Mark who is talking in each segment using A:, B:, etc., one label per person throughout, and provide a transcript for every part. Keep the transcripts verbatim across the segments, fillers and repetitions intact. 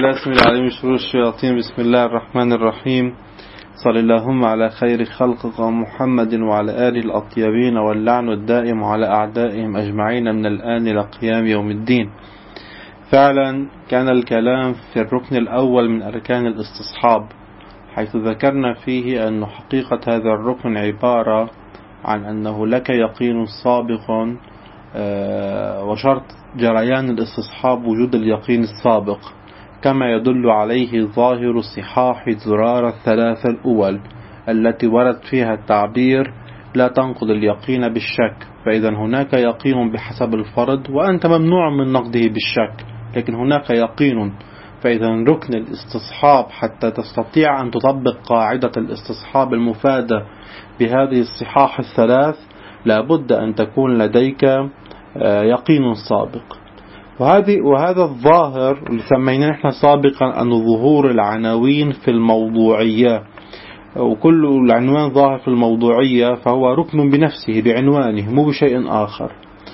A: بالله اسم العليم من شرور الشياطين. بسم الله الرحمن الرحيم. صلى اللهم على خير خلقك محمد وعلى آله الأطيبين، واللعن الدائم على أعدائهم أجمعين من الآن إلى قيام يوم الدين. فعلا كان الكلام في الركن الأول من أركان الاستصحاب، حيث ذكرنا فيه أن حقيقة هذا الركن عبارة عن أنه لك يقين سابق، وشرط جريان الاستصحاب وجود اليقين السابق، كما يدل عليه ظاهر صحاح زرار الثلاثة الأول التي ورد فيها التعبير لا تنقض اليقين بالشك. فإذا هناك يقين بحسب الفرض وأنت ممنوع من نقضه بالشك، لكن هناك يقين. فإذا ركن الاستصحاب حتى تستطيع أن تطبق قاعدة الاستصحاب المفادة بهذه الصحاح الثلاث لابد أن تكون لديك يقين سابق. وهذه وهذا الظاهر اللي سميناه نحن سابقا أن ظهور العناوين في الموضوعية، وكل العنوان ظاهر في الموضوعية فهو ركن بنفسه بعنوانه مو بشيء آخر.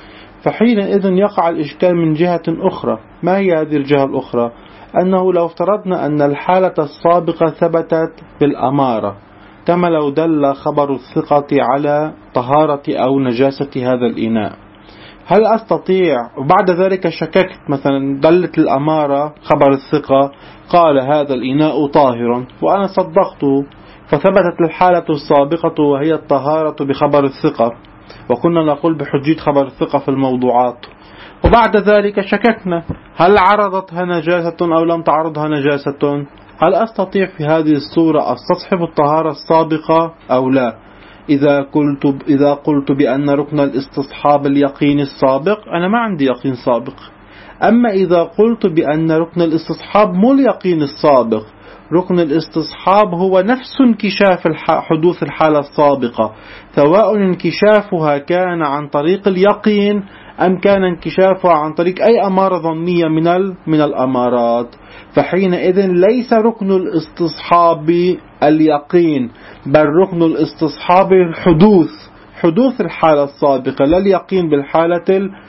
A: فحينئذ يقع الإشكال من جهة أخرى. ما هي هذه الجهة الأخرى؟ أنه لو افترضنا أن الحالة السابقة ثبتت بالأمارة، كما لو دل خبر الثقة على طهارة أو نجاسة هذا الإناء، هل أستطيع وبعد ذلك شككت، مثلا دلت الأمارة خبر الثقة قال هذا الإناء طاهر وأنا صدقته، فثبتت الحالة السابقة وهي الطهارة بخبر الثقة، وكنا نقول بحجية خبر الثقة في الموضوعات، وبعد ذلك شككنا هل عرضتها نجاسة أو لم تعرضها نجاسة، هل أستطيع في هذه الصورة أستصحب الطهارة السابقة أو لا؟ إذا قلت إذا قلت بأن ركن الاستصحاب اليقين السابق، أنا ما عندي يقين سابق. أما إذا قلت بأن ركن الاستصحاب مو اليقين السابق، ركن الاستصحاب هو نفس انكشاف حدوث الحالة السابقة، سواء انكشافها كان عن طريق اليقين أم كان انكشافها عن طريق أي أمارة ظنية من من الأمارات. فحينئذ ليس ركن الاستصحاب اليقين، بل ركن الاستصحاب الحدوث، حدوث الحالة السابقة، لا اليقين بالحالة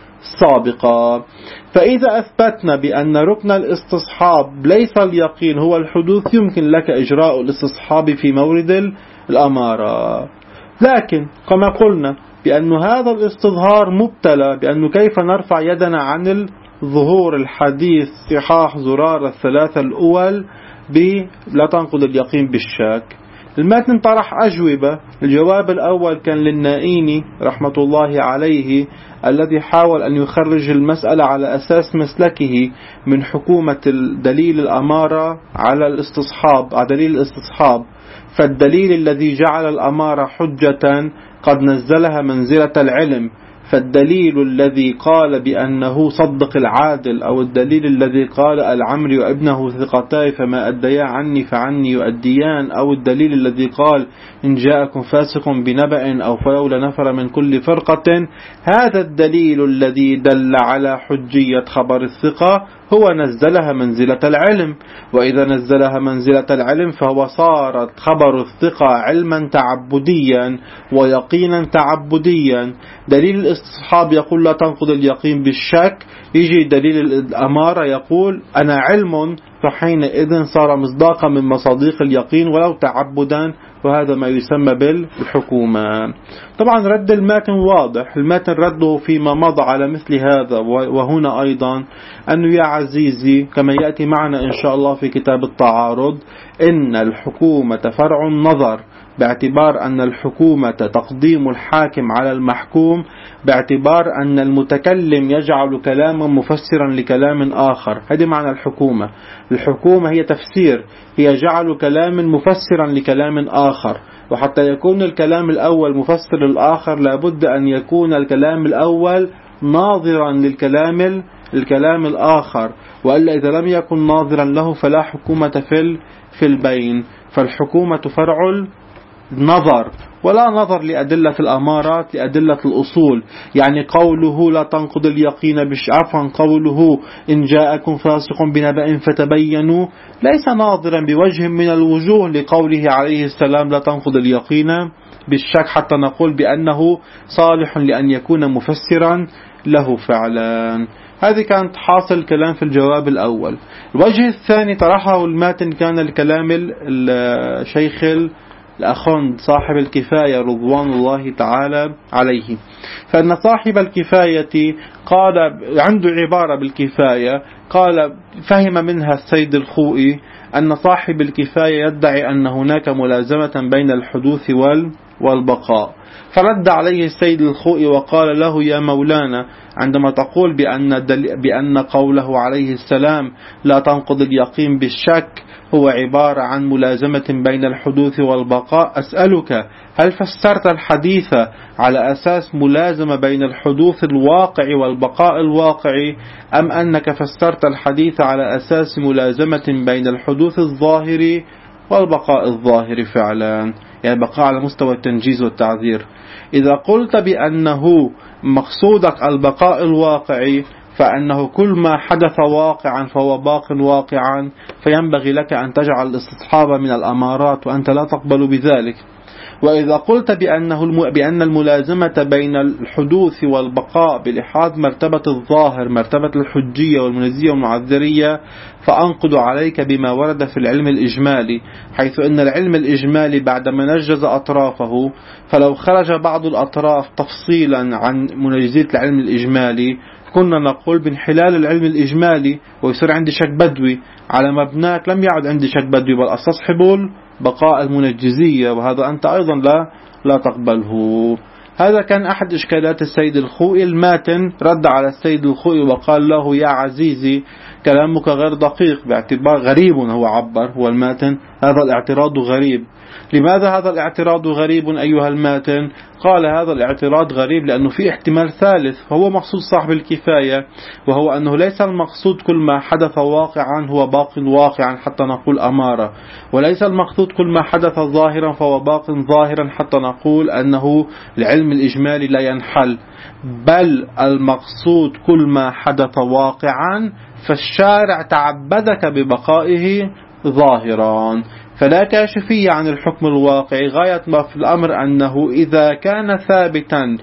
A: السابقة. فإذا أثبتنا بأن ركن الاستصحاب ليس اليقين هو الحدوث، يمكن لك إجراء الاستصحاب في مورد الأمارة. لكن كما قلنا بأن هذا الاستظهار مبتلى، بأنه كيف نرفع يدنا عن الظهور الحديث صحاح زرار الثلاثة الأول بلا تنقض اليقين بالشك. المتن طرح أجوبة. الجواب الأول كان للنائيني رحمة الله عليه، الذي حاول أن يخرج المسألة على أساس مسلكه من حكومة دليل الأمارة على الاستصحاب، على دليل الاستصحاب. فالدليل الذي جعل الأمارة حجة قد نزلها منزلة العلم، فالدليل الذي قال بأنه صدق العادل، أو الدليل الذي قال العمري وابنه ثقتاي فما أديا عني فعني يؤديان، أو الدليل الذي قال إن جاءكم فاسق بنبأ أو فلولا نفر من كل فرقة، هذا الدليل الذي دل على حجية خبر الثقة هو نزلها منزلة العلم. وإذا نزلها منزلة العلم فهو صارت خبر الثقة علما تعبديا ويقينا تعبديا. دليل الاستصحاب يقول لا تنقض اليقين بالشك، يجي دليل الأمارة يقول أنا علم، فحينئذ صار مصداقا من مصاديق اليقين ولو تعبدا، وهذا ما يسمى بالحكومة. طبعا رد الماتن واضح، الماتن رده فيما مضى على مثل هذا، وهنا أيضا أنه يا عزيزي كما يأتي معنا إن شاء الله في كتاب التعارض، إن الحكومة فرع النظر، باعتبار أن الحكومة تقديم الحاكم على المحكوم، باعتبار أن المتكلم يجعل كلاما مفسرا لكلام آخر. هذه معنى الحكومة. الحكومة هي تفسير، هي جعل كلام مفسرا لكلام آخر، وحتى يكون الكلام الأول مفسر الآخر لابد أن يكون الكلام الأول ناظرا للكلام الكلام الآخر، وإلا إذا لم يكن ناظرا له فلا حكومة في في البين. فالحكومة فرع نظر، ولا نظر لأدلة الأمارات، لأدلة الأصول. يعني قوله لا تنقض اليقين بالشعف، قوله إن جاءكم فاسق بنبأ فتبينوا، ليس ناظرا بوجه من الوجوه لقوله عليه السلام لا تنقض اليقين بالشك، حتى نقول بأنه صالح لأن يكون مفسرا له فعلا. هذه كانت حاصل الكلام في الجواب الأول. الوجه الثاني طرحه الماتن كان الكلام الشيخ الأخوند صاحب الكفاية رضوان الله تعالى عليه. فإن صاحب الكفاية قال عنده عبارة بالكفاية، قال فهم منها السيد الخوئي أن صاحب الكفاية يدعي أن هناك ملازمة بين الحدوث والبقاء، فرد عليه السيد الخوئي وقال له يا مولانا عندما تقول بأن, بأن قوله عليه السلام لا تنقض اليقين بالشك هو عبارة عن ملازمة بين الحدوث والبقاء، أسألك هل فسرت الحديث على أساس ملازمة بين الحدوث الواقع والبقاء الواقعي، أم أنك فسرت الحديث على أساس ملازمة بين الحدوث الظاهري والبقاء الظاهري فعلا، يعني بقاء على مستوى التنجيز والتعذير؟ إذا قلت بأنه مقصودك البقاء الواقعي فأنه كل ما حدث واقعا فهو باق واقعا، فينبغي لك أن تجعل الاستصحاب من الأمارات وأنت لا تقبل بذلك. وإذا قلت بأنه بأن الملازمة بين الحدوث والبقاء بلحاظ مرتبة الظاهر مرتبة الحجية والمنزية والمعذرية، فأنقض عليك بما ورد في العلم الإجمالي، حيث أن العلم الإجمالي بعدما نجز أطرافه، فلو خرج بعض الأطراف تفصيلا عن منجزية العلم الإجمالي كنا نقول بانحلال العلم الإجمالي ويصير عندي شك بدوي على مبناك، لم يعد عندي شك بدوي بل أستصحب بقاء المنجزية، وهذا أنت أيضا لا لا تقبله. هذا كان أحد إشكالات السيد الخوئي. الماتن رد على السيد الخوئي وقال له يا عزيزي كلامك غير دقيق، باعتبار غريب هو عبر هو الماتن هذا الاعتراض غريب. لماذا هذا الاعتراض غريب أيها الماتن؟ قال هذا الاعتراض غريب لأنه في احتمال ثالث وهو مقصود صاحب الكفاية، وهو أنه ليس المقصود كل ما حدث واقعا هو باق واقعا حتى نقول أمارة، وليس المقصود كل ما حدث ظاهرا فهو باق ظاهرا حتى نقول أنه العلم الإجمالي لا ينحل، بل المقصود كل ما حدث واقعا فالشارع تعبدك ببقائه ظاهرا، فلا كاشفية عن الحكم الواقعي. غاية ما في الأمر أنه إذا كان ثابتا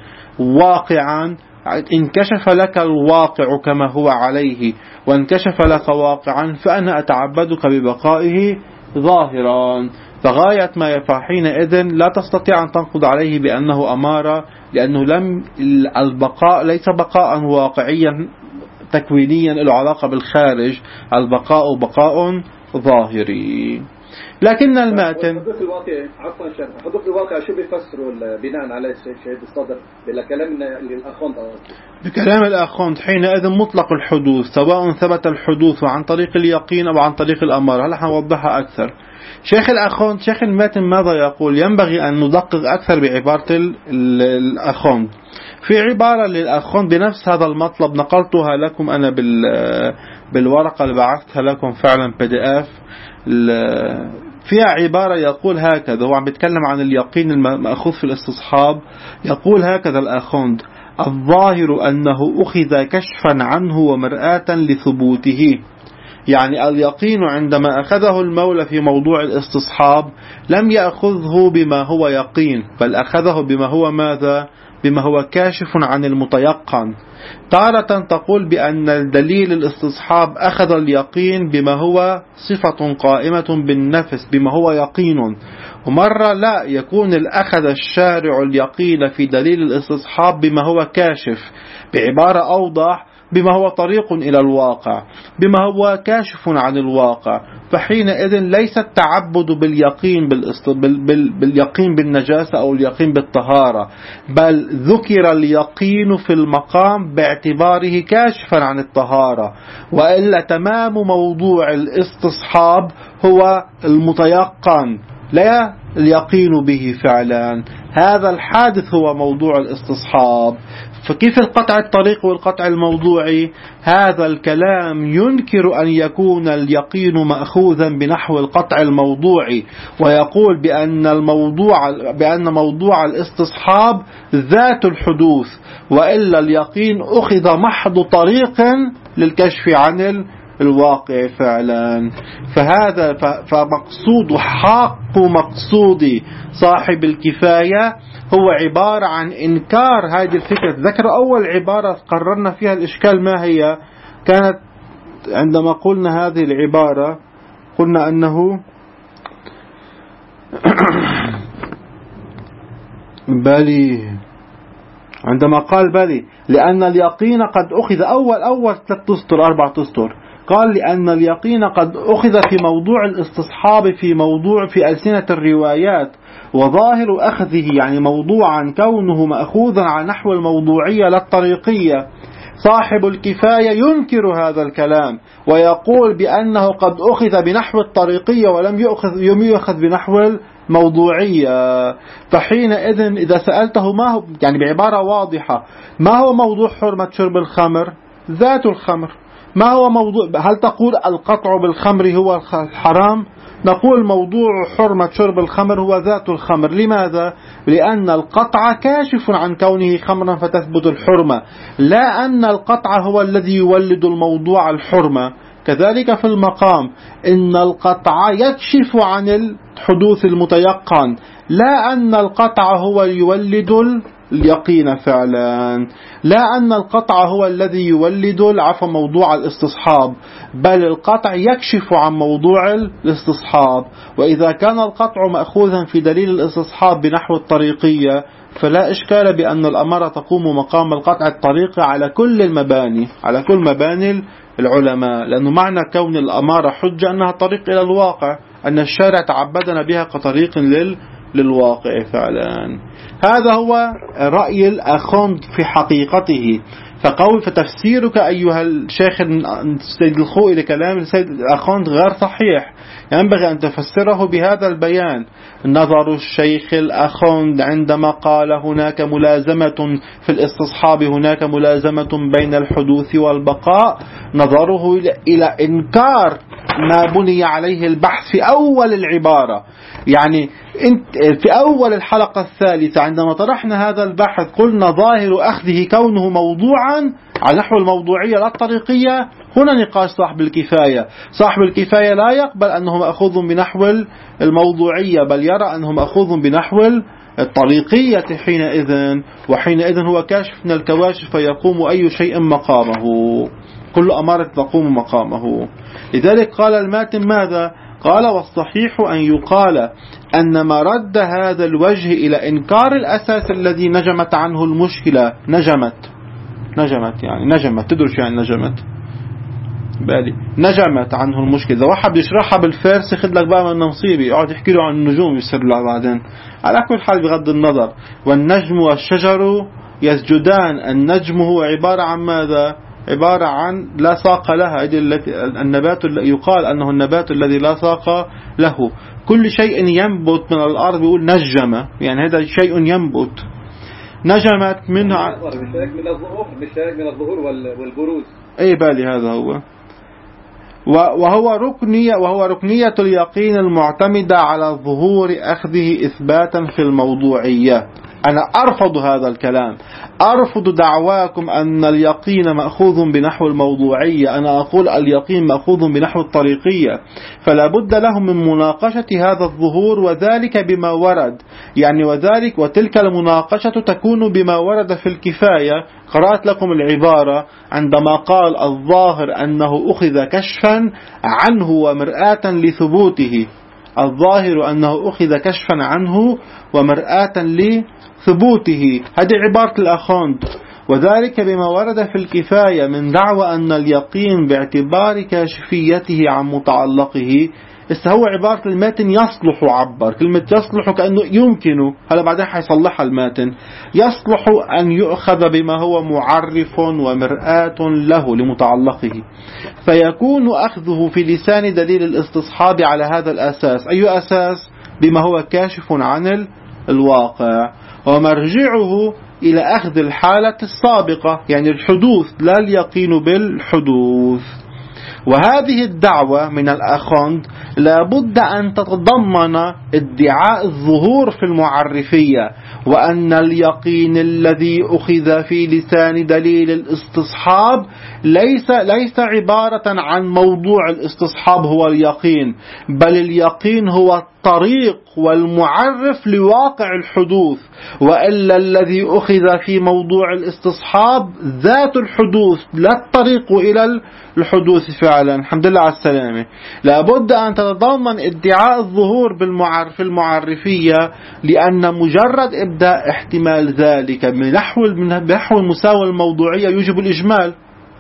A: واقعا انكشف لك الواقع كما هو عليه وانكشف لك واقعا فأنا أتعبدك ببقائه ظاهرا، فغاية ما حينئذ لا تستطيع أن تنقض عليه بأنه أمارة، لأنه لم البقاء ليس بقاء واقعيا تكوينيا له علاقة بالخارج، البقاء بقاء ظاهري. لكن الماتن
B: حدوث الواقع عفوا شر حدوث الواقع شو بيفسروا بناء على شهيد الصدر بكلام الأخوند؟
A: بكلام الأخوند حينئذ مطلق الحدوث سواء ثبت الحدوث عن طريق اليقين أو عن طريق الأمارة. هل حنوضحها أكثر؟ شيخ الأخوند شيخ الماتن ماذا يقول؟ ينبغي أن ندقق أكثر بعبارة الأخوند. في عبارة للأخوند بنفس هذا المطلب نقلتها لكم أنا بالورقة اللي بعثتها لكم فعلا بي دي اف، فيها عبارة يقول هكذا، هو عم بيتكلم عن اليقين المأخوذ في الاستصحاب، يقول هكذا الأخوند: الظاهر أنه أخذ كشفا عنه ومرآة لثبوته، يعني اليقين عندما أخذه المولى في موضوع الاستصحاب لم يأخذه بما هو يقين بل أخذه بما هو ماذا؟ بما هو كاشف عن المتيقن. تارة تقول بأن الدليل الاستصحاب أخذ اليقين بما هو صفة قائمة بالنفس بما هو يقين، ومرة لا يكون الأخذ الشارع اليقين في دليل الاستصحاب بما هو كاشف، بعبارة أوضح بما هو طريق إلى الواقع بما هو كاشف عن الواقع. فحينئذ ليس التعبد باليقين بالاست... بال... بال... باليقين بالنجاسة أو اليقين بالطهارة، بل ذكر اليقين في المقام باعتباره كاشفا عن الطهارة، وإلا تمام موضوع الاستصحاب هو المتيقن لا اليقين به فعلا. هذا الحادث هو موضوع الاستصحاب. فكيف القطع الطريق والقطع الموضوعي؟ هذا الكلام ينكر أن يكون اليقين مأخوذا بنحو القطع الموضوعي، ويقول بأن الموضوع بأن موضوع الاستصحاب ذات الحدوث، وإلا اليقين أخذ محض طريق للكشف عن الواقع فعلا. فهذا فمقصود حق مقصود صاحب الكفاية هو عبارة عن إنكار هذه الفكرة. ذكر أول عبارة قررنا فيها الإشكال ما هي كانت عندما قلنا هذه العبارة، قلنا أنه بلي عندما قال بلي لأن اليقين قد أخذ أول أول ثلاث أسطر أربعة أسطر، قال لأن اليقين قد أخذ في موضوع الاستصحاب في موضوع في ألسنة الروايات، وظاهر أخذه يعني موضوعا كونه مأخوذا على نحو الموضوعية لا الطريقية. صاحب الكفاية ينكر هذا الكلام ويقول بأنه قد أخذ بنحو الطريقية ولم يؤخذ يؤخذ بنحو الموضوعية. فحينئذ إذا سألته ما هو يعني بعبارة واضحة ما هو موضوع حرمة شرب الخمر؟ ذات الخمر. ما هو موضوع؟ هل تقول القطع بالخمر هو الحرام؟ نقول موضوع حرمة شرب الخمر هو ذات الخمر. لماذا؟ لأن القطع كاشف عن كونه خمرا فتثبت الحرمة، لا أن القطع هو الذي يولد الموضوع الحرمة. كذلك في المقام إن القطع يكشف عن الحدوث المتيقن، لا أن القطع هو يولد اليقين فعلا، لا أن القطع هو الذي يولد العفو موضوع الاستصحاب، بل القطع يكشف عن موضوع الاستصحاب. وإذا كان القطع مأخوذا في دليل الاستصحاب بنحو الطريقية فلا إشكال بأن الأمارة تقوم مقام القطع الطريقي على كل المباني على كل مباني العلماء، لأنه معنى كون الأمارة حجة أنها طريق إلى الواقع، أن الشارع تعبدنا بها كطريق لل للواقع فعلا. هذا هو رأي الأخوند في حقيقته. فقول فتفسيرك أيها الشيخ السيد الخوئي لكلام السيد الأخوند غير صحيح، ينبغي أن تفسره بهذا البيان. نظر الشيخ الأخوند عندما قال هناك ملازمة في الاستصحاب، هناك ملازمة بين الحدوث والبقاء، نظره إلى إنكار ما بني عليه البحث في أول العبارة. يعني في أول الحلقة الثالثة عندما طرحنا هذا البحث قلنا ظاهر أخذه كونه موضوعا على نحو الموضوعية لا الطريقية. هنا نقاش صاحب الكفاية. صاحب الكفاية لا يقبل أنه مأخوذ بنحو الموضوعية، بل يرى أنه مأخوذ بنحو الطريقية حينئذ، وحينئذ هو كاشف من الكواشف فيقوم أي شيء مقامه، كل أمارة تقوم مقامه. لذلك قال الماتن ماذا؟ قال والصحيح أن يقال أن مرد هذا الوجه إلى إنكار الأساس الذي نجمت عنه المشكلة. نجمت نجمت يعني نجمت تدرش يعني نجمت بالي نجمت عنه المشكلة. إذا واحد يشرحها بالفارسي خد لك بقى من نصيبي يقعد يحكي له عن النجوم يصير له بعدين. على كل حال بغض النظر، والنجم والشجر يسجدان. النجم هو عبارة عن ماذا؟ عبارة عن لا ساق لها، النبات يقال أنه النبات الذي لا ساق له. كل شيء ينبت من الأرض بيقول نجم، يعني هذا شيء ينبت. نجمت منها
B: من الظهور من الظهور والبروز.
A: أي بالي هذا هو. وهو ركنية وهو ركنية اليقين المعتمدة على ظهور أخذه إثباتا في الموضوعية. أنا أرفض هذا الكلام، أرفض دعواكم أن اليقين مأخوذ بنحو الموضوعية. أنا أقول اليقين مأخوذ بنحو الطريقية، فلا بد لهم من مناقشة هذا الظهور وذلك بما ورد، يعني وذلك وتلك المناقشة تكون بما ورد في الكفاية. قرأت لكم العبارة عندما قال الظاهر أنه أخذ كشفا عنه ومرآة لثبوته. الظاهر أنه أخذ كشفا عنه ومرآة لثبوته، هذه عبارة الأخوند. وذلك بما ورد في الكفاية من دعوى أن اليقين باعتبار كاشفيته عن متعلقه. هو عبارة الماتن يصلح، عبر كلمة يصلح كأنه يمكن، هلا بعدين حيصلحها الماتن، يصلح أن يؤخذ بما هو معرف ومرآة له لمتعلقه، فيكون أخذه في لسان دليل الاستصحاب على هذا الأساس. أي أساس؟ بما هو كاشف عن الواقع، ومرجعه إلى أخذ الحالة السابقة يعني الحدوث، لا اليقين بالحدوث. وهذه الدعوة من الأخوند لابد أن تتضمن ادعاء الظهور في المعرفية، وأن اليقين الذي أخذ في لسان دليل الاستصحاب ليس ليس عبارة عن موضوع الاستصحاب هو اليقين، بل اليقين هو الطريق والمعرف لواقع الحدوث، وإلا الذي أخذ في موضوع الاستصحاب ذات الحدوث لا الطريق إلى الحدوث فعلا. الحمد لله على السلامة. لابد أن تتضمن ادعاء الظهور بالمعرف المعرفية، لأن مجرد إبداء احتمال ذلك بنحو بنحو المساواة الموضوعية يوجب الإجمال.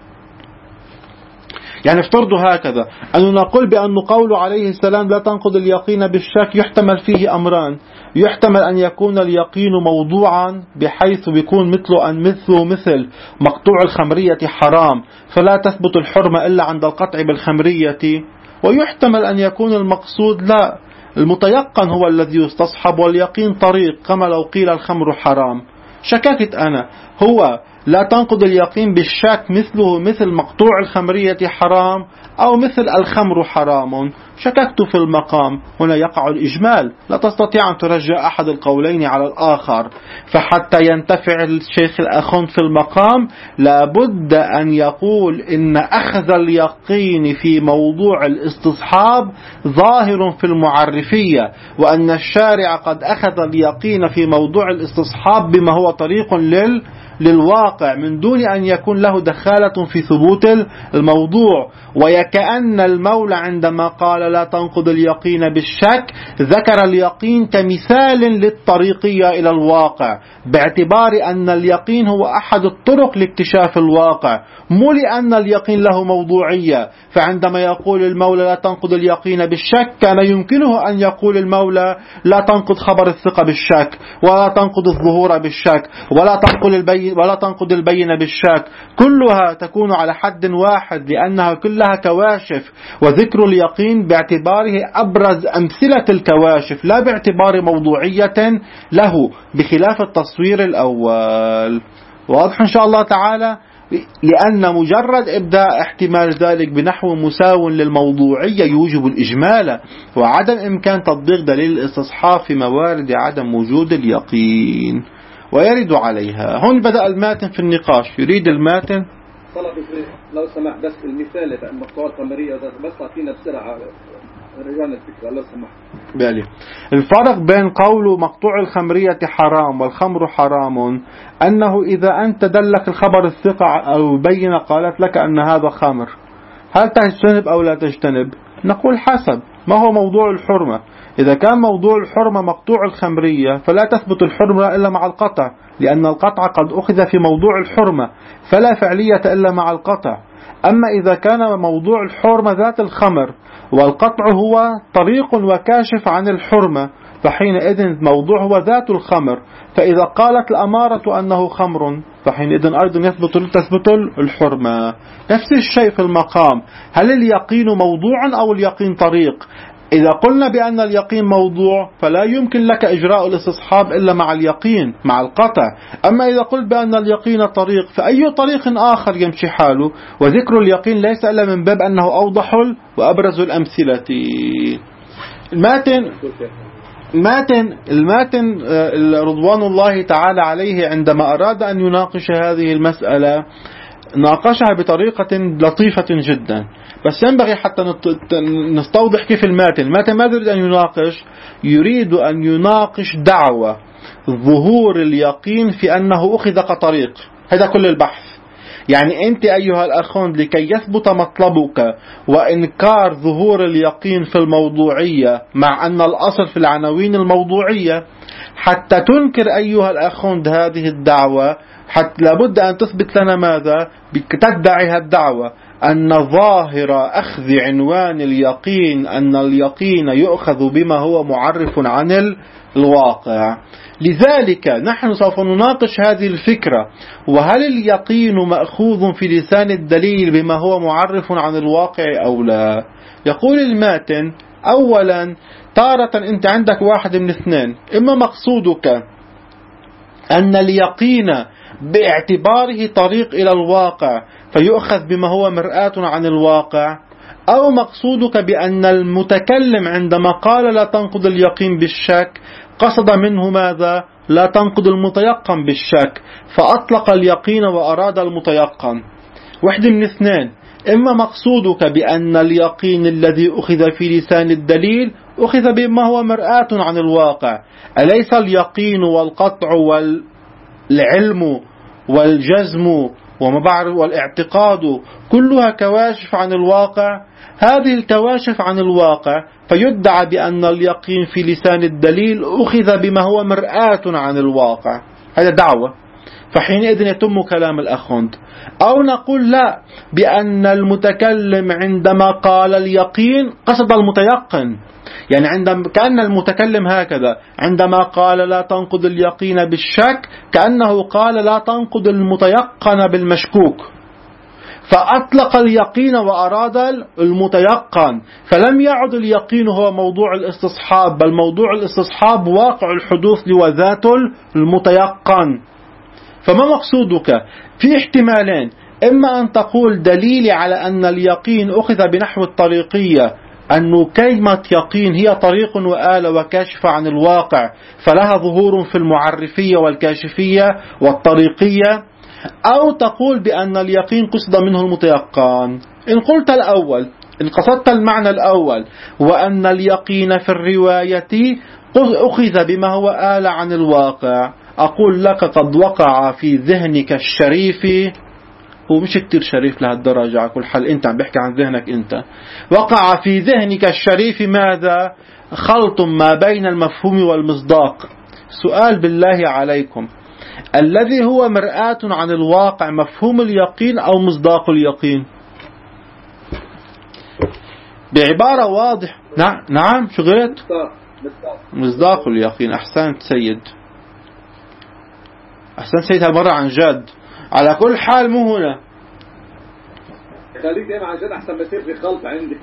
A: يعني افترضوا هكذا أن نقول بأن قول عليه السلام لا تنقض اليقين بالشك يحتمل فيه أمران. يحتمل أن يكون اليقين موضوعا بحيث بيكون مثله أن مثله مثل مقطوع الخمرية حرام فلا تثبت الحرمة إلا عند القطع بالخمرية، ويحتمل أن يكون المقصود لا، المتيقن هو الذي يستصحب واليقين طريق، كما لو قيل الخمر حرام. شككت أنا، هو لا تنقض اليقين بالشك مثله مثل مقطوع الخمرية حرام أو مثل الخمر حرام، شككت في المقام، هنا يقع الإجمال، لا تستطيع أن ترجع أحد القولين على الآخر. فحتى ينتفع الشيخ الأخوند في المقام لابد أن يقول إن أخذ اليقين في موضوع الاستصحاب ظاهر في المعرفية، وأن الشارع قد أخذ اليقين في موضوع الاستصحاب بما هو طريق لل للواقع من دون أن يكون له دخالة في ثبوت الموضوع. ويكأن المولى عندما قال لا تنقض اليقين بالشك ذكر اليقين كمثال للطريقية إلى الواقع، باعتبار أن اليقين هو أحد الطرق لاكتشاف الواقع، مو لأن اليقين له موضوعية. فعندما يقول المولى لا تنقض اليقين بالشك كان يمكنه أن يقول المولى لا تنقض خبر الثقة بالشك، ولا تنقض الظهور بالشك، ولا تنقض البين ولا تنقض البينة بالشك، كلها تكون على حد واحد لأنها كلها كواشف، وذكر اليقين باعتباره أبرز أمثلة الكواشف لا باعتبار موضوعية له، بخلاف التصوير الأول. واضح إن شاء الله تعالى؟ لأن مجرد إبداء احتمال ذلك بنحو مساو للموضوعية يوجب الإجمال، وعدم إمكان تطبيق دليل الاستصحاب في موارد عدم وجود اليقين ويرد عليها. هون بدأ الماتن في النقاش. يريد الماتن
B: لو سمح بس المثال بأن مقطوع الخمرية بس أعطينا بسرعة رجعنا الفكرة لو سمح.
A: بالي الفرق بين قول مقطوع الخمرية حرام والخمر حرام أنه إذا أنت دلك الخبر الثقة أو بينة قالت لك أن هذا خمر، هل تجتنب أو لا تجتنب؟ نقول حسب ما هو موضوع الحرمة. إذا كان موضوع الحرمة مقطوع الخمرية فلا تثبت الحرمة إلا مع القطع، لأن القطع قد أخذ في موضوع الحرمة فلا فعلية إلا مع القطع. أما إذا كان موضوع الحرمة ذات الخمر والقطع هو طريق وكاشف عن الحرمة فحينئذ موضوع هو ذات الخمر، فإذا قالت الأمارة أنه خمر فحينئذ أيضا يثبت تثبت الحرمة. نفس الشيء في المقام، هل اليقين موضوع أو اليقين طريق؟ إذا قلنا بأن اليقين موضوع فلا يمكن لك إجراء الاستصحاب إلا مع اليقين مع القطع. أما إذا قلت بأن اليقين طريق فأي طريق آخر يمشي حاله، وذكر اليقين ليس إلا من باب أنه أوضح وأبرز الأمثلة. الماتن الماتن الماتن رضوان الله تعالى عليه عندما أراد أن يناقش هذه المسألة ناقشها بطريقة لطيفة جدا، بس ينبغي حتى نستوضح كيف الماتن الماتن ماذا يريد أن يناقش؟ يريد أن يناقش دعوة ظهور اليقين في أنه أخذ كطريق. هذا كل البحث. يعني أنت أيها الأخوان لكي يثبت مطلبك وإنكار ظهور اليقين في الموضوعية مع أن الأصل في العناوين الموضوعية، حتى تنكر أيها الأخوان هذه الدعوة حتى لابد أن تثبت لنا ماذا؟ تدعي الدعوة أن ظاهر أخذ عنوان اليقين أن اليقين يؤخذ بما هو معرف عن الواقع. لذلك نحن سوف نناقش هذه الفكرة، وهل اليقين مأخوذ في لسان الدليل بما هو معرف عن الواقع أو لا؟ يقول الماتن أولا تارة أنت عندك واحد من اثنين، إما مقصودك أن اليقين باعتباره طريق إلى الواقع فيؤخذ بما هو مرآة عن الواقع، أو مقصودك بأن المتكلم عندما قال لا تنقض اليقين بالشك قصد منه ماذا؟ لا تنقض المتيقن بالشك، فأطلق اليقين وأراد المتيقن. واحد من اثنين: إما مقصودك بأن اليقين الذي أخذ في لسان الدليل أخذ بما هو مرآة عن الواقع، أليس اليقين والقطع والعلم والجزم وما بعد والاعتقاد كلها كواشف عن الواقع؟ هذه الكواشف عن الواقع فيدعى بأن اليقين في لسان الدليل أخذ بما هو مرآة عن الواقع، هذا دعوة، فحينئذ يتم كلام الأخوند. أو نقول لا، بأن المتكلم عندما قال اليقين قصد المتيقن، يعني عندما كأن المتكلم هكذا عندما قال لا تنقض اليقين بالشك كأنه قال لا تنقض المتيقن بالمشكوك، فأطلق اليقين وأراد المتيقن، فلم يعد اليقين هو موضوع الاستصحاب، بل موضوع الاستصحاب واقع الحدوث وذات المتيقن. فما مقصودك؟ في احتمالين: إما أن تقول دليلي على أن اليقين أخذ بنحو الطريقية، أن كلمة يقين هي طريق وآلة وكاشفة عن الواقع، فلها ظهور في المعرفية والكاشفية والطريقية، أو تقول بأن اليقين قصد منه المتيقن. إن قلت الأول، إن قصدت المعنى الأول وأن اليقين في الرواية أخذ بما هو آلة عن الواقع، أقول لك قد وقع في ذهنك الشريف، هو مش كتير شريف لهالدرجة على كل حال، أنت عم بحكي عن ذهنك أنت، وقع في ذهنك الشريف ماذا؟ خلط ما بين المفهوم والمصداق. سؤال بالله عليكم، الذي هو مرآة عن الواقع مفهوم اليقين أو مصداق اليقين؟ بعبارة واضح، نعم نعم شو قلت؟ مصداق اليقين. أحسنت سيد، أحسنت سيد، هالمرة عن جد. على كل حال مو هنا،
B: خليك دايما عن جد أحسن ما يصير في خلط عندي.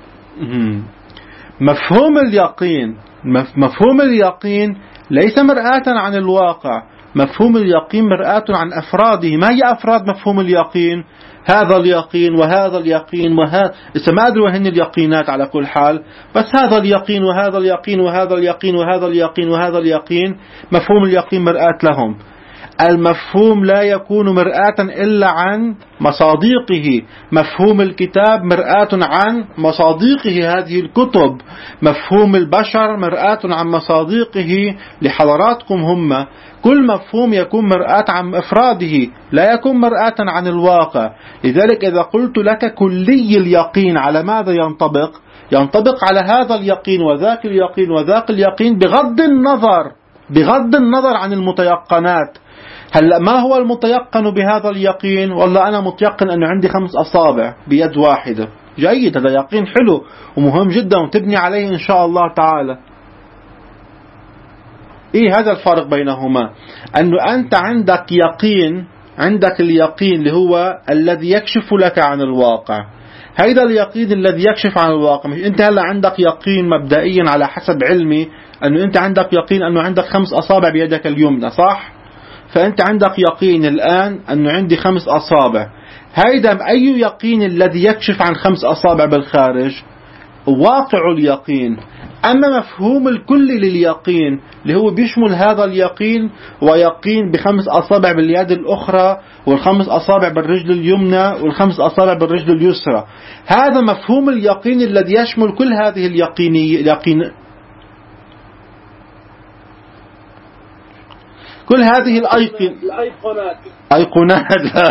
A: مفهوم اليقين، مفهوم اليقين ليس مرآة عن الواقع، مفهوم اليقين مرآة عن أفراده. ما هي أفراد مفهوم اليقين؟ هذا اليقين وهذا اليقين وهذا، إذا ما أدري وهن اليقينات على كل حال، بس هذا اليقين وهذا اليقين وهذا اليقين وهذا اليقين وهذا اليقين، مفهوم اليقين مرآة لهم. المفهوم لا يكون مرآة إلا عن مصادقه، مفهوم الكتاب مرآة عن مصادقه هذه الكتب، مفهوم البشر مرآة عن مصادقه لحضراتكم هم. كل مفهوم يكون مرآة عن إفراده، لا يكون مرآة عن الواقع. لذلك إذا قلت لك كلي اليقين على ماذا ينطبق؟ ينطبق على هذا اليقين وذاك اليقين وذاك اليقين بغض النظر بغض النظر عن المتيقنات. هلا ما هو المتيقن بهذا اليقين؟ والله أنا متيقن أنه عندي خمس أصابع بيد واحدة. جيد، هذا يقين حلو ومهم جدا وتبني عليه إن شاء الله تعالى. إيه هذا الفرق بينهما؟ أنه أنت عندك يقين، عندك اليقين اللي هو الذي يكشف لك عن الواقع، هذا اليقين الذي يكشف عن الواقع. مش أنت هلا عندك يقين مبدئيا على حسب علمي أنه أنت عندك يقين أنه عندك خمس أصابع بيدك اليمنى، صح؟ فأنت عندك يقين الآن أنه عندي خمس أصابع. هيدا أي يقين الذي يكشف عن خمس أصابع بالخارج؟ واقع اليقين. أما مفهوم الكل لليقين اللي هو بيشمل هذا اليقين ويقين بخمس أصابع باليد الأخرى والخمس أصابع بالرجل اليمنى والخمس أصابع بالرجل اليسرى، هذا مفهوم اليقين الذي يشمل كل هذه اليقينية يقين كل هذه الأيقونات أيقونات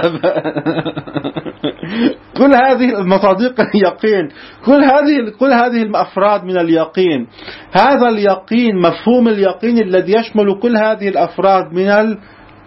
A: كل هذه المصادق اليقين، كل هذه كل هذه الأفراد من اليقين. هذا اليقين مفهوم اليقين الذي يشمل كل هذه الأفراد من ال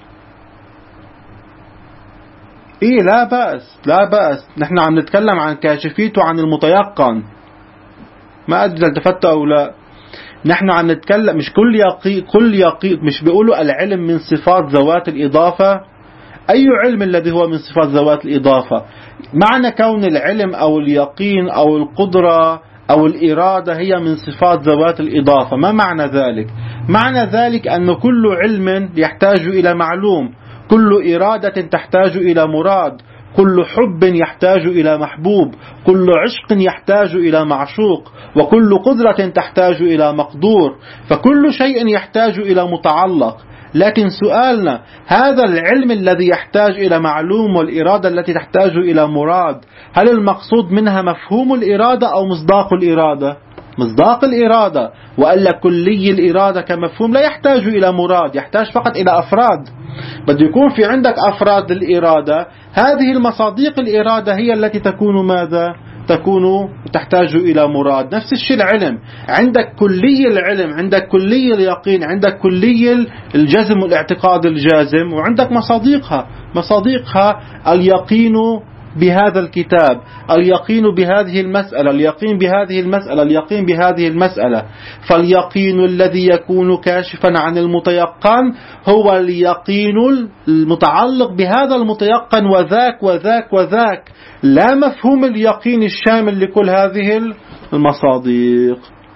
A: إيه لا بأس لا بأس. نحن عم نتكلم عن كاشفيته عن المتيقن، ما أدري التفت أو لا. نحن عم نتكلم مش كل يقين كل يقين مش بيقولوا العلم من صفات ذوات الإضافة. أي علم الذي هو من صفات ذوات الإضافة؟ معنى كون العلم أو اليقين أو القدرة أو الإرادة هي من صفات ذوات الإضافة. ما معنى ذلك؟ معنى ذلك أن كل علم يحتاج إلى معلوم، كل إرادة تحتاج إلى مراد، كل حب يحتاج إلى محبوب، كل عشق يحتاج إلى معشوق، وكل قدرة تحتاج إلى مقدور، فكل شيء يحتاج إلى متعلق. لكن سؤالنا، هذا العلم الذي يحتاج إلى معلوم والإرادة التي تحتاج إلى مراد، هل المقصود منها مفهوم الإرادة أو مصداق الإرادة؟ مصداق الإرادة. وألا كلي الإرادة كمفهوم لا يحتاج إلى مراد، يحتاج فقط إلى أفراد. بده يكون في عندك أفراد الإرادة، هذه المصاديق الإرادة هي التي تكون ماذا؟ تكون تحتاج إلى مراد. نفس الشيء العلم، عندك كلي العلم، عندك كلي اليقين، عندك كلي الجزم والاعتقاد الجازم، وعندك مصاديقها. مصاديقها اليقين بهذا الكتاب، اليقين بهذه المسألة، اليقين بهذه المسألة، اليقين بهذه المسألة. فاليقين الذي يكون كاشفا عن المتيقن هو اليقين المتعلق بهذا المتيقن، وذاك وذاك وذاك، لا مفهوم اليقين الشامل لكل هذه المصاديق.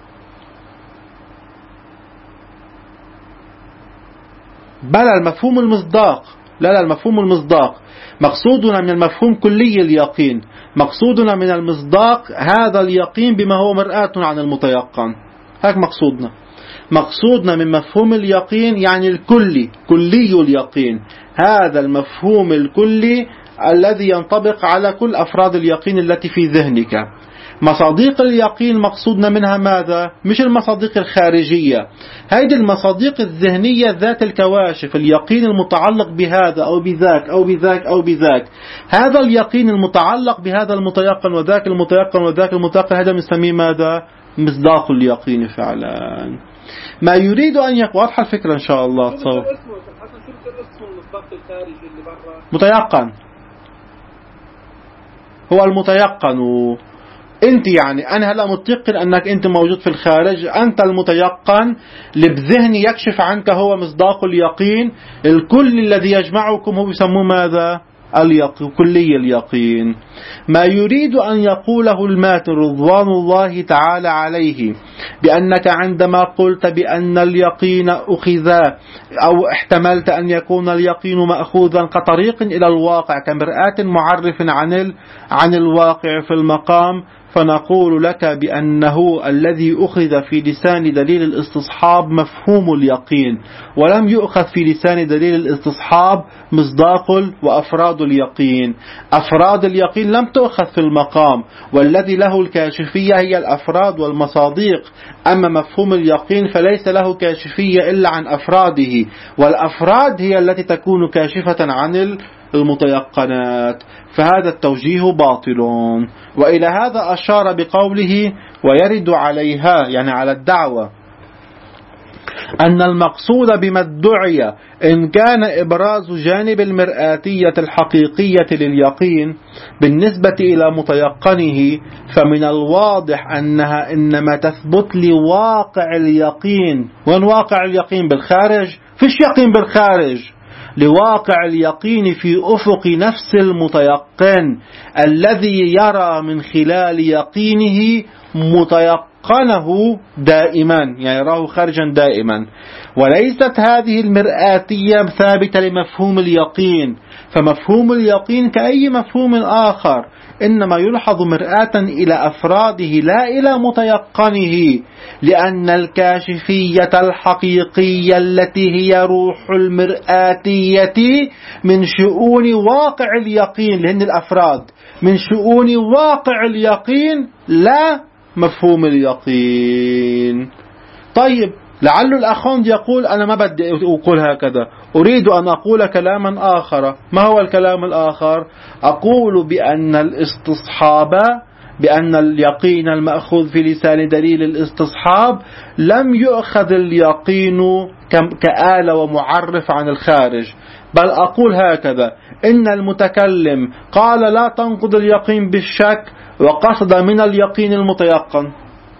A: بل المفهوم المصداق، لا لا المفهوم المصداق. مقصودنا من المفهوم كلي اليقين، مقصودنا من المصداق هذا اليقين بما هو مرآة عن المتيقن. هيك مقصودنا. مقصودنا من مفهوم اليقين يعني الكلي، كلي اليقين، هذا المفهوم الكلي الذي ينطبق على كل أفراد اليقين التي في ذهنك. مصاديق اليقين مقصودنا منها ماذا؟ مش المصاديق الخارجية، هذه المصاديق الذهنية ذات الكواشف، اليقين المتعلق بهذا أو بذاك أو بذاك أو بذاك. هذا اليقين المتعلق بهذا المتيقن وذاك المتيقن وذاك المتيقن، هذا نسميه ماذا؟ مصداق اليقين فعلا. ما يريد أن يكون واضحة الفكرة إن شاء الله. تصور متيقن هو المتيقن. انت يعني انا هلا متيقن انك انت موجود في الخارج، انت المتيقن اللي بذهني يكشف عنك هو مصداق اليقين. الكل الذي يجمعكم هو يسموه ماذا؟ اليقين، كلي اليقين. ما يريد أن يقوله الماتن رضوان الله تعالى عليه بأنك عندما قلت بأن اليقين أخذ أو احتملت أن يكون اليقين مأخوذا كطريق إلى الواقع، كمرآة معرف عن عن الواقع في المقام، فنقول لك بأنه الذي أخذ في لسان دليل الاستصحاب مفهوم اليقين، ولم يؤخذ في لسان دليل الاستصحاب مصداق وأفراد اليقين. أفراد اليقين لم تؤخذ في المقام، والذي له الكاشفية هي الأفراد والمصاديق. أما مفهوم اليقين فليس له كاشفية إلا عن أفراده، والأفراد هي التي تكون كاشفة عن المتيقنات. فهذا التوجيه باطل. وإلى هذا أشار بقوله ويرد عليها، يعني على الدعوة، أن المقصود بما ادعي إن كان إبراز جانب المرآتية الحقيقية لليقين بالنسبة إلى متيقنه، فمن الواضح أنها إنما تثبت لواقع اليقين. وين واقع اليقين؟ بالخارج؟ فيش يقين بالخارج، لواقع اليقين في أفق نفس المتيقن الذي يرى من خلال يقينه متيقنه دائما، يعني يراه خارجا دائما. وليست هذه المرآتية ثابتة لمفهوم اليقين، فمفهوم اليقين كأي مفهوم آخر إنما يلحظ مرآة إلى أفراده لا إلى متيقنه، لأن الكاشفية الحقيقية التي هي روح المرآتية من شؤون واقع اليقين، لأن الأفراد من شؤون واقع اليقين لا مفهوم اليقين. طيب، لعل الأخوند يقول أنا ما بدي أقول هكذا، أريد أن أقول كلاما آخر. ما هو الكلام الآخر؟ أقول بأن الاستصحاب، بأن اليقين المأخوذ في لسان دليل الاستصحاب لم يؤخذ اليقين كآلة ومعرف عن الخارج، بل أقول هكذا: إن المتكلم قال لا تنقض اليقين بالشك، وقصد من اليقين المتيقن.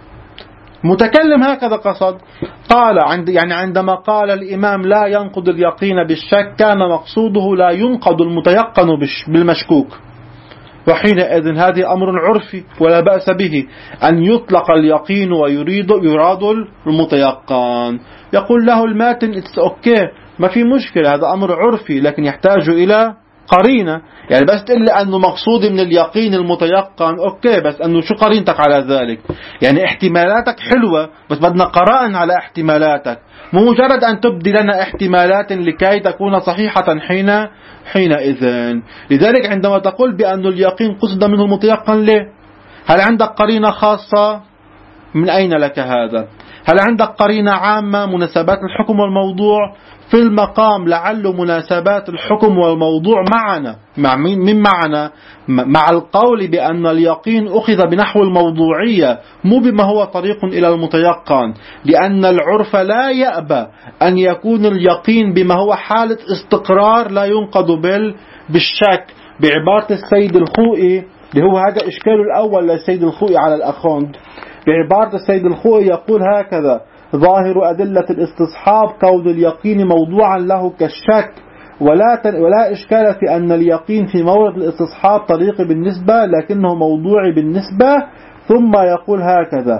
A: متكلم هكذا قصد، قال عند يعني عندما قال الإمام لا ينقض اليقين بالشك، كان مقصوده لا ينقض المتيقن بالمشكوك. وحينئذ هذه أمر عرفي ولا بأس به أن يطلق اليقين ويريد يراد المتيقن. يقول له الماتن it's okay، ما في مشكلة، هذا أمر عرفي، لكن يحتاج إلى قرينة. يعني بس تقول لي أنه مقصودي من اليقين المتيقن أوكي، بس أنه شو قرينتك على ذلك؟ يعني احتمالاتك حلوة بس بدنا قرائن على احتمالاتك، مو مجرد أن تبدي لنا احتمالات لكي تكون صحيحة حين حينئذ. لذلك عندما تقول بأن اليقين قصد منه المتيقن ليه؟ هل عندك قرينة خاصة؟ من أين لك هذا؟ هل عندك قرينة عامة مناسبات الحكم والموضوع؟ في المقام لعل مناسبات الحكم والموضوع معنا مع مين؟ من معنا مع القول بأن اليقين أخذ بنحو الموضوعية مو بما هو طريق إلى المتيقن، لأن العرف لا يأبى أن يكون اليقين بما هو حالة استقرار لا ينقض بال بالشك. بعبارة السيد الخوئي اللي هو هذا إشكال الأول للسيد الخوئي على الأخوند، بعبارة السيد الخوئي يقول هكذا: ظاهر أدلة الاستصحاب كون اليقين موضوعا له كالشك، ولا ولا إشكال في أن اليقين في مورد الاستصحاب طريقي بالنسبة لكنه موضوعي بالنسبة. ثم يقول هكذا: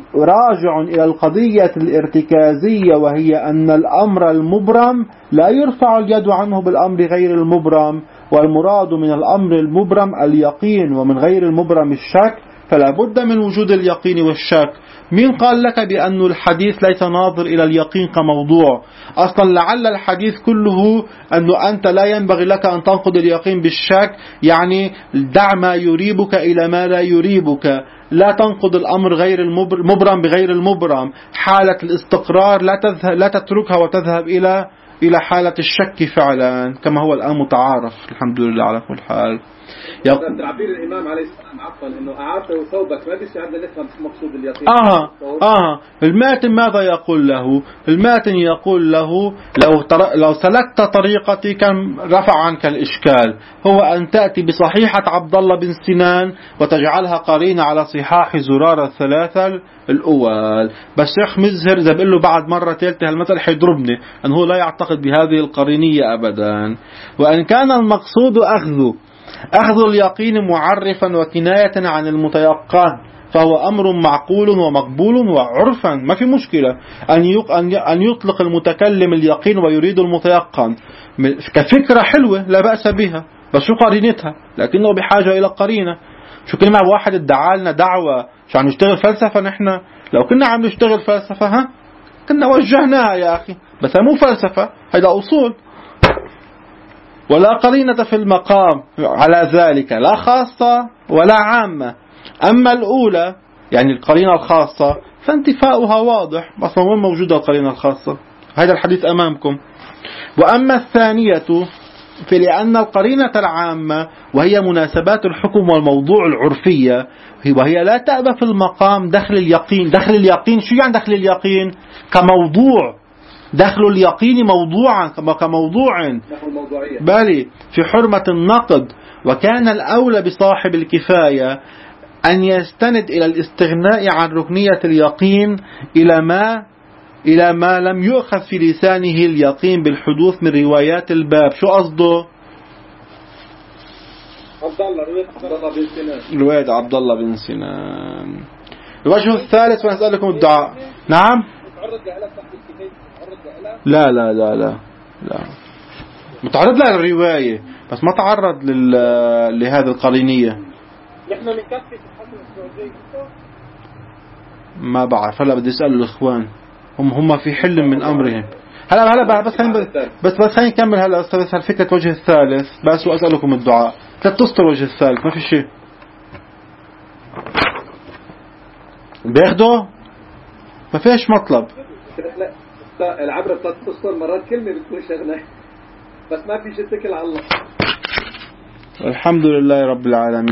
A: راجع إلى القضية الارتكازية، وهي أن الأمر المبرم لا يرفع اليد عنه بالأمر غير المبرم، والمراد من الأمر المبرم اليقين ومن غير المبرم الشك، فلا بد من وجود اليقين والشك. مين قال لك بأن الحديث ليس ناظر إلى اليقين كموضوع؟ أصلا لعل الحديث كله أنه أنت لا ينبغي لك أن تنقض اليقين بالشك، يعني دع ما يريبك إلى ما لا يريبك، لا تنقض الأمر غير المبرم بغير المبرم، حالة الاستقرار لا تذهب لا تتركها وتذهب إلى إلى حالة الشك فعلا كما هو الآن متعارف الحمد لله على كل حال.
B: يقول تعبير الإمام عليه السلام عفوا إنه أعارته ثوبك، ما بيصير عندنا نفهم مقصود اليقين.
A: آه آه الماتن ماذا يقول له؟ الماتن يقول له: لو تر... لو سلكت طريقتي كان رفع عنك الإشكال، هو أن تأتي بصحيحة عبد الله بن سنان وتجعلها قرينة على صحاح زرارة الثلاثة الأول. بس شيخ مزهر إذا بقول له بعد مرة ثالثة هالمثل حيضربني، أنه لا يعتقد بهذه القرينية أبدا. وأن كان المقصود أخذ أخذ اليقين معرفا وكناية عن المتيقن فهو أمر معقول ومقبول وعرفا، ما في مشكلة أن يطلق المتكلم اليقين ويريد المتيقن كفكرة حلوة لا بأس بها، بس شو قرينتها؟ لكنه بحاجة إلى قرينة. شو كلمة واحد ادعى لنا دعوة شو عم نشتغل فلسفة؟ نحن لو كنا عم نشتغل فلسفة ها كنا وجهناها يا أخي، بس مو فلسفة، هيدا أصول. ولا قرينة في المقام على ذلك، لا خاصة ولا عامة. أما الأولى يعني القرينة الخاصة فانتفاؤها واضح، أصلا وين موجودة القرينة الخاصة؟ هذا الحديث أمامكم. وأما الثانية فلأن القرينة العامة وهي مناسبات الحكم والموضوع العرفية وهي لا تأبى في المقام دخل اليقين. دخل اليقين شو يعني دخل اليقين؟ كموضوع، دخل اليقين موضوعا كموضوع بالي في حرمة النقد. وكان الأولى بصاحب الكفاية أن يستند إلى الاستغناء عن ركنية اليقين إلى ما إلى ما لم يؤخذ في لسانه اليقين بالحدوث من روايات الباب. شو قصده؟
B: عبد الله بن سنان،
A: رواية عبد الله بن سنان. الوجه الثالث ونسألكم الدعاء. نعم. لا لا لا لا لا متعرض لها الرواية بس ما تعرض لل... لهذه القرينية.
B: نحن نكفي الحكم السعودي
A: ما بعرف، هلا بدي اسال الاخوان هم هم في حل من امرهم. هلا هلا بس خلينا بس بس خلينا نكمل هلا استاذ الفكره الوجه الثالث بس واسالكم الدعاء. لا تسطر الوجه الثالث ما في شيء بياخده ما فيش مطلب.
B: العبرة بتاعت تسطر مرات كلمة بتكون شغلة بس ما في شيء، اتكل على الله.
A: الحمد لله رب العالمين.